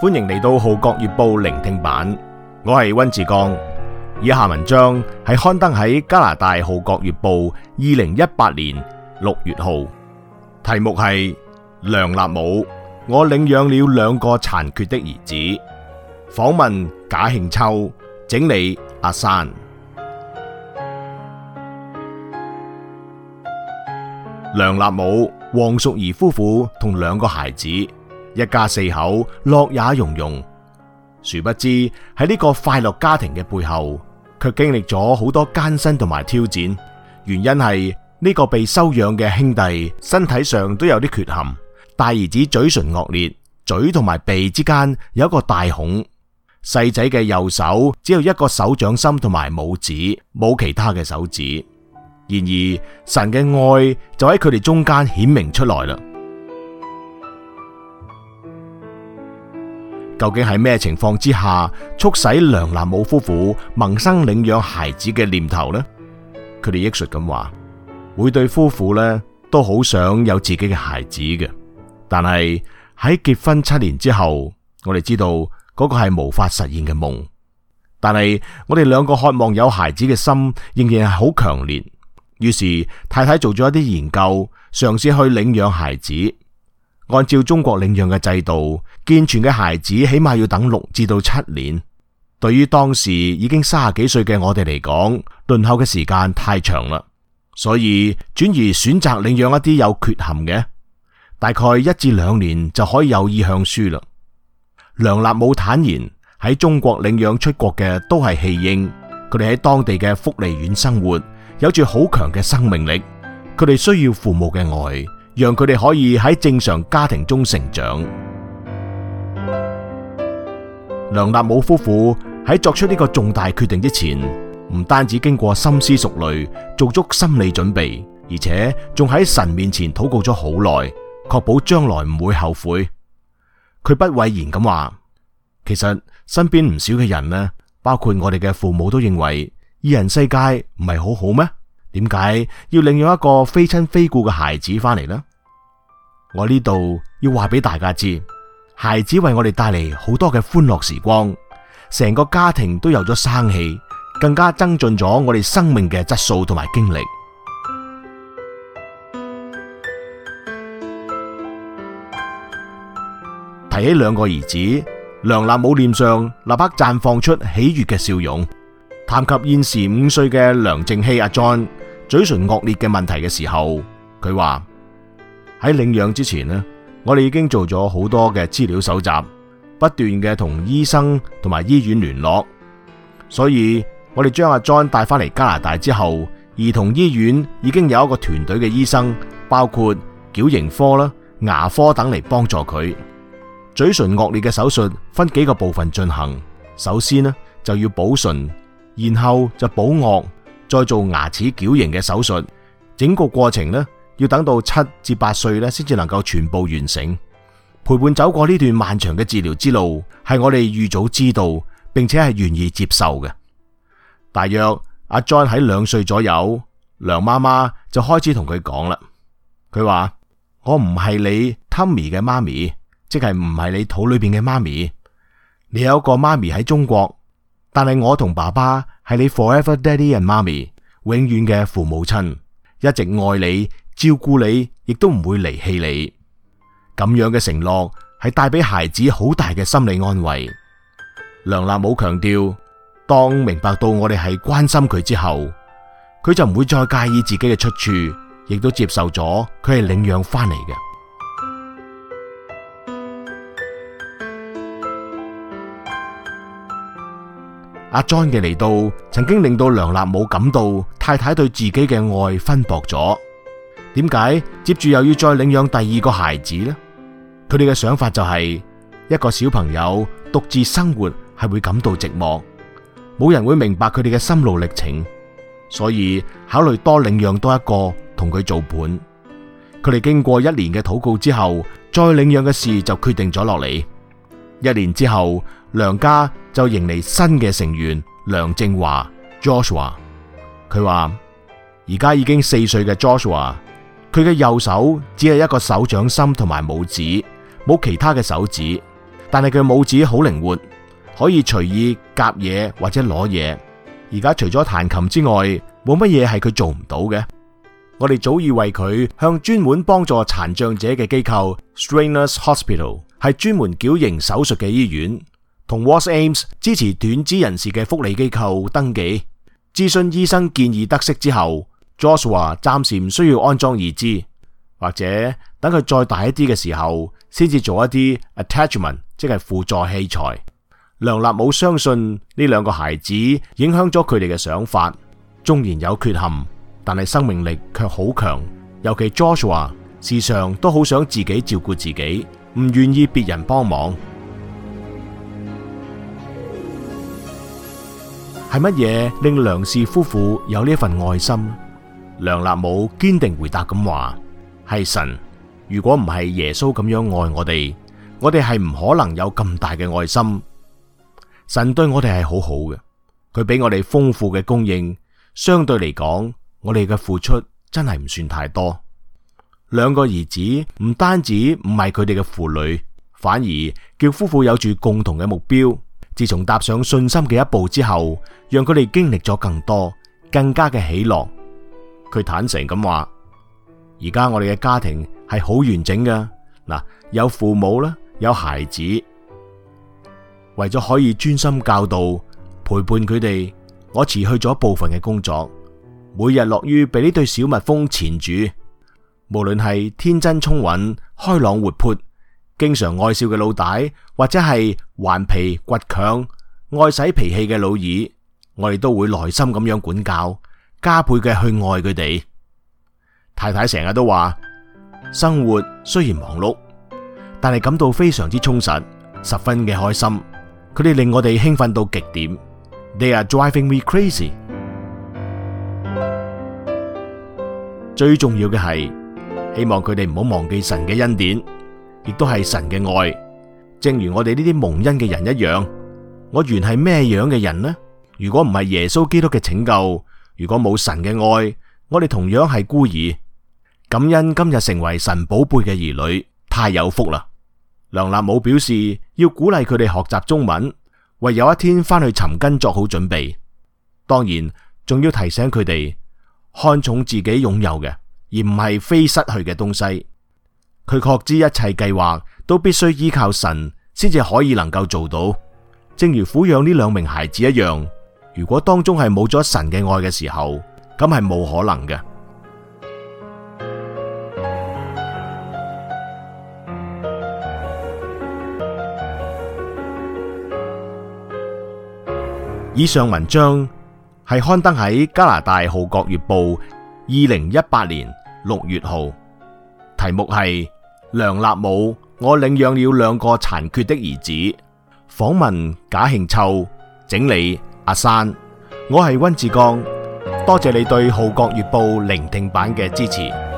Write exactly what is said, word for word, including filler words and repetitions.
歡迎嚟到《號角月報》聆聽版，我係溫志剛。以下文章係刊登喺加拿大《號角月報》二零一八年六月號，題目係梁立武，我領養了兩個殘缺的兒子。訪問賈慶秋，整理阿山。梁立武、黃淑儀夫婦同兩個孩子，一家四口樂也融融。殊不知喺呢個快樂家庭嘅背後，卻經歷咗好多艱辛同埋挑戰。原因係呢個被收養嘅兄弟身體上都有啲缺陷。大兒子嘴唇惡劣，嘴同埋鼻之間有一個大孔。細仔嘅右手只有一個手掌心同埋拇指，冇其他嘅手指。然而神嘅愛就喺佢哋中間顯明出來啦。究竟係咩情況之下促使梁立武夫婦萌生領養孩子嘅念頭呢？佢哋憶述咁話，每對夫婦呢都好想有自己嘅孩子嘅，但係喺結婚七年之後，我哋知道嗰個係無法實現嘅夢。但係我哋兩個渴望有孩子嘅心仍然係好強烈，於是太太做咗一啲研究，嘗試去領養孩子。按照中國領養嘅制度，健全嘅孩子起碼要等六至到七年。對於當時已經三十幾歲嘅我哋嚟講，輪候嘅時間太長啦，所以轉而選擇領養一啲有缺陷嘅，大概一至兩年就可以有意向書啦。梁立武坦言，喺中國領養出國嘅都係棄嬰，佢哋喺當地嘅福利院生活，有住好強嘅生命力，佢哋需要父母嘅愛，讓佢哋可以喺正常家庭中成長。梁立武夫婦喺作出呢個重大決定之前，唔單止經過深思熟慮，做足心理準備，而且仲喺神面前禱告咗好耐，確保將來唔會後悔。佢不諱言咁話，其實身邊唔少嘅人呢，包括我哋嘅父母都認為二人世界唔係好好咩？點解要領養一個非親非故嘅孩子翻嚟呢？我呢度要話俾大家知，孩子為我哋帶嚟好多嘅歡樂時光，成個家庭都有咗生氣，更加增進咗我哋生命嘅質素同埋經歷。提起兩個兒子，梁立武臉上立刻綻放出喜悅嘅笑容。談及現時五歲嘅梁正熙阿 John 嘴唇惡劣嘅問題嘅時候，佢話喺領養之前呢，我哋已經做咗好多嘅資料搜集，不斷嘅同醫生同埋醫院聯絡，所以我哋將阿 John 帶翻嚟加拿大之後，兒童醫院已經有一個團隊嘅醫生，包括矯形科啦、牙科等嚟幫助佢。嘴唇惡劣嘅手術分幾個部分進行，首先呢就要補唇，然後就補顎，再做牙齒矯形嘅手術。整個過程呢，要等到七至八歲咧，先至能夠全部完成。陪伴走過呢段漫長嘅治療之路，係我哋預早知道，並且係願意接受嘅。大約阿 John 喺兩歲左右，梁媽媽就開始同佢講啦。佢話：我唔係你 Tommy 嘅媽咪，即係唔係你肚裏邊嘅媽咪。你有一個媽咪喺中國，但係我同爸爸係你 forever daddy and mommy， 永遠嘅父母親，一直愛你、照顧你，亦都唔會離棄你。咁樣嘅承諾係帶俾孩子好大嘅心理安慰。梁立武強調，當明白到我哋係關心佢之後，佢就唔會再介意自己嘅出處，亦都接受咗佢係領養翻嚟嘅。阿 John 嘅嚟到，曾經令到梁立武感到太太對自己嘅愛分薄咗。點解接住又要再領養第二個孩子呢？佢哋嘅想法就係，一個小朋友獨自生活係會感到寂寞，冇人會明白佢哋嘅心路歷程，所以考慮多領養多一個同佢做伴。佢哋經過一年嘅禱告之後，再領養嘅事就決定咗落嚟。一年之後，梁家就迎嚟新嘅成員梁正華 Joshua。佢話而家已經四歲嘅 Joshua， 佢嘅右手只係一個手掌心同埋拇指，冇其他嘅手指。 但係佢拇指好靈活，可以隨意夾嘢或者攞嘢。而家除咗彈琴之外，冇乜嘢係佢做唔到嘅。我哋早已為佢向專門幫助殘障者嘅機構 Strainers Hospital， 係專門矯形手術嘅醫院，同 WASAIMS 支持斷肢人士嘅福利機構登記。諮詢醫生建議得悉之後， Joshua 暫時唔需要安裝義肢，或者等佢再大一啲嘅時候，先至做一啲 attachment， 即係輔助器材。梁立武相信呢兩個孩子影響咗佢哋嘅想法，縱然有缺陷，但係生命力卻好強。尤其 Joshua 時常都好想自己照顧自己，唔願意別人幫忙。係乜嘢令梁氏夫婦有呢一份愛心？梁立武堅定回答咁話：係神。如果唔係耶穌咁樣愛我哋，我哋係唔可能有咁大嘅愛心。神對我哋係好好嘅，佢俾我哋豐富嘅供應，相對嚟講，我哋嘅付出真係唔算太多。兩個兒子唔單止唔係佢哋嘅負累，反而叫夫婦有住共同嘅目標。自從踏上信心嘅一步之後，讓佢哋經歷咗更多、更加嘅喜樂。佢坦誠咁話：而家我哋嘅家庭係好完整㗎，嗱，有父母啦，有孩子。為咗可以專心教導陪伴佢哋，我辭去咗部分嘅工作，每日樂於被呢對小蜜蜂纏住。無論係天真聰穎、開朗活潑、經常愛笑嘅老大，或者係頑皮倔強、愛使脾氣嘅老二，我哋都會耐心咁樣管教，加倍嘅去愛佢哋。太太成日都話，生活雖然忙碌，但係感到非常之充實，十分嘅開心。佢哋令我哋興奮到極點。They are driving me crazy。最重要嘅係，希望佢哋唔好忘記神嘅恩典，亦都係神嘅愛。正如我哋呢啲蒙恩嘅人一樣，我原係咩樣嘅人呢？如果唔係耶穌基督嘅拯救，如果冇神嘅愛，我哋同樣係孤兒。感恩今日成為神寶貝嘅兒女，太有福啦！梁立武表示要鼓勵佢哋學習中文，為有一天翻去尋根作好準備。當然，仲要提醒佢哋看重自己擁有嘅，而唔係非失去嘅東西。佢確知一切計劃都必須依靠神，先至可以能夠做到。正如撫養呢兩名孩子一樣，如果當中係冇咗神嘅愛嘅時候，咁係冇可能嘅。以上文章係刊登喺加拿大《號角月報》二零一八年六月號，題目係梁立武，我領養了兩個殘缺的兒子。訪問賈慶秋，整理阿山。我係溫志剛，多謝你對《號角月報》聆聽版嘅支持。